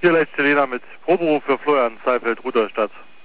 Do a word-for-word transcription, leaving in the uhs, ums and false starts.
Hier leicht Selena mit Proberuf für Florian Seifeld, Rudolstadt.